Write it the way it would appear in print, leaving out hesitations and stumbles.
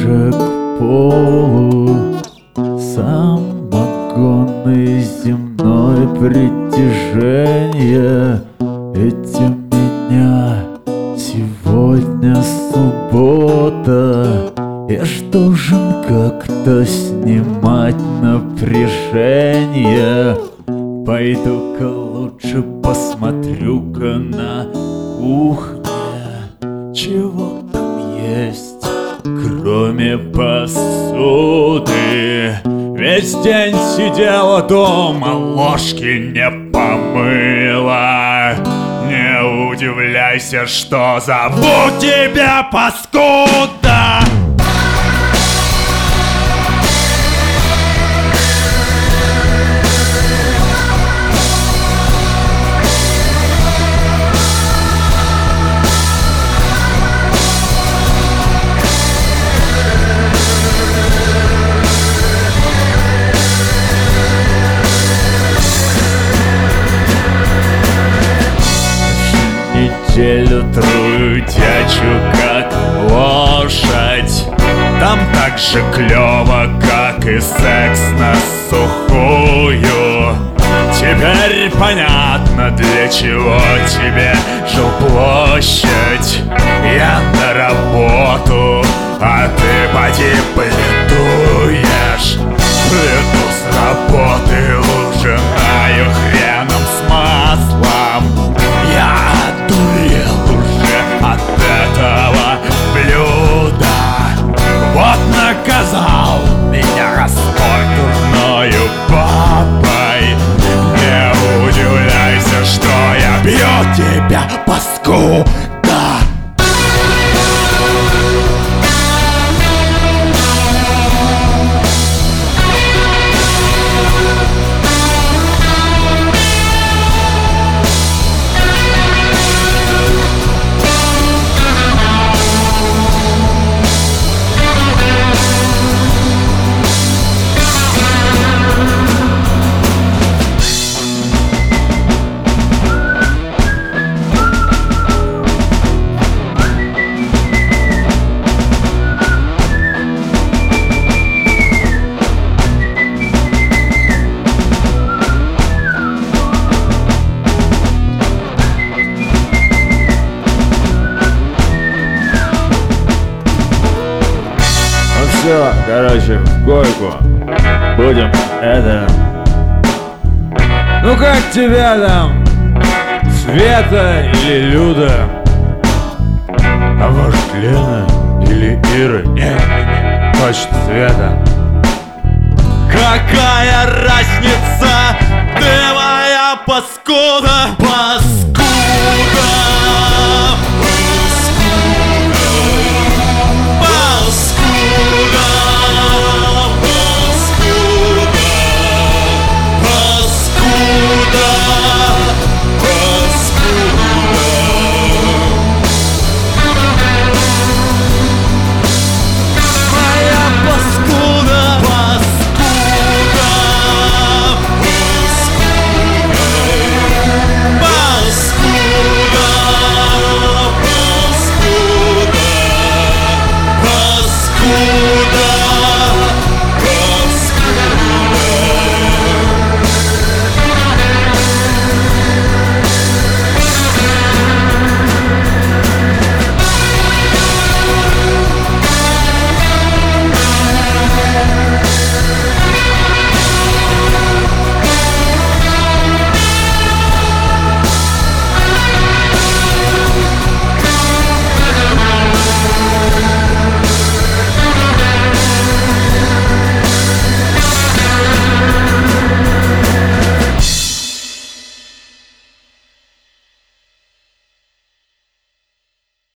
ближе к полу. Самогонное земное притяжение. Ведь у меня сегодня суббота. Я ж должен как-то снимать напряжение. Пойду-ка лучше посмотрю-ка на кухне, чего там есть, кроме посуды. Весь день сидела дома, ложки не помыла. Не удивляйся, что зовут тебя паскуда. Неделю трудячу, как лошадь. Там так же клёво, как и секс на сухую. Теперь понятно, для чего тебе жилплощадь. Я на работу, а ты поди плетуешь. Плету с работы лужинаю хреном с маслом. Я одурел уже от этого блюда. Вот наказал меня Господь дурною бабой. Не удивляйся, что я бью тебя, паскуда. Все, короче, в койку. Будем это... Ну как тебя там? Света или Люда? А может Лена или Ира? Нет, точно Света. Какая разница? Ты моя паскуда, паскуда.